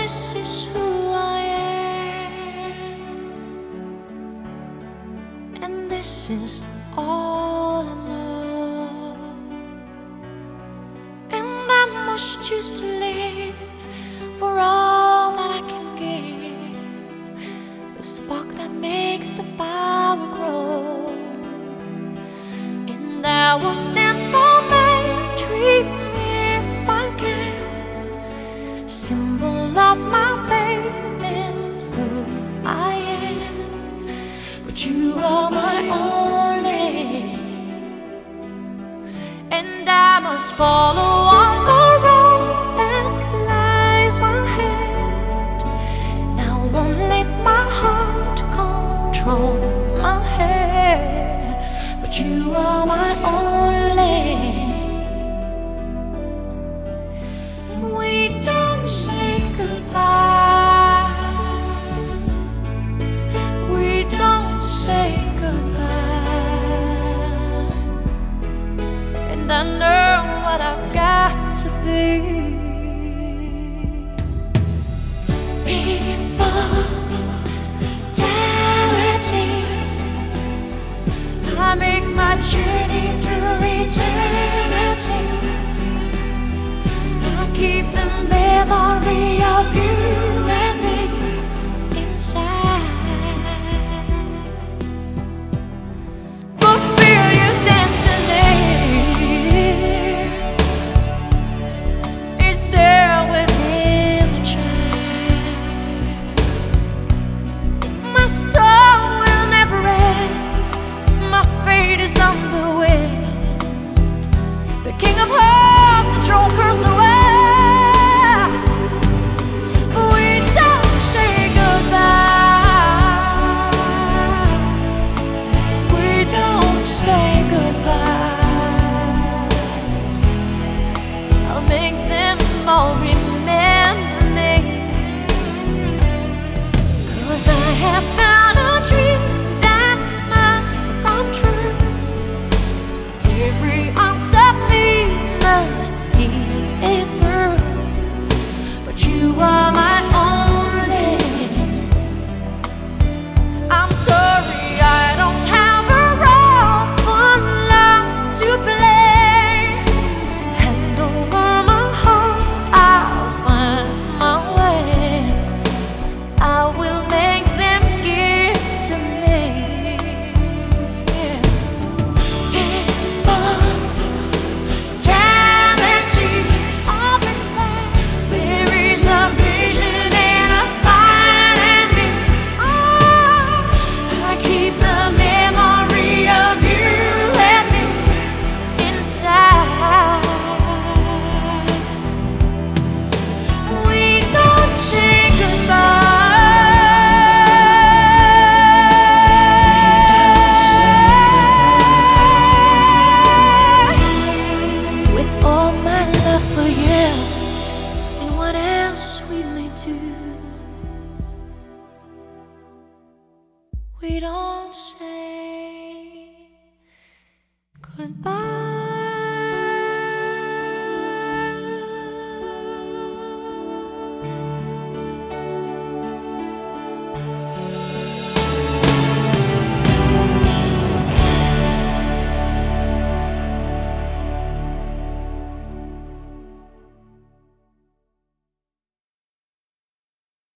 this is who I am, and this is all I know. And I must choose to live for all that I can give, the spark that makes the power grow. And I will stand for my dream if I can, symbol of my faith in who I am. But you are my only, and I must follow on the road that lies ahead. And I won't let my heart control my head. But you are my only. We don't say goodbye. We don't say goodbye. And I know what I've got to be. I make my journey through eternity. I keep the memory of you and me inside. Fulfill your destiny is there within the child. My story will never end. My fate is on the wind. The king of hearts, the joker's away. We don't say goodbye. We don't say goodbye. I'll make them all remember me, 'cause I have found a dream that must come true. Every ounce of me must see it through. But you are my only. I'm sorry I don't have a role for love to play. Hand over my heart, I'll find my way. I will make them give to me. There is a vision and a fire in me. I keep the memory of you and me inside. We don't say goodbye. With all my love for you and what else we may do, we don't say goodbye.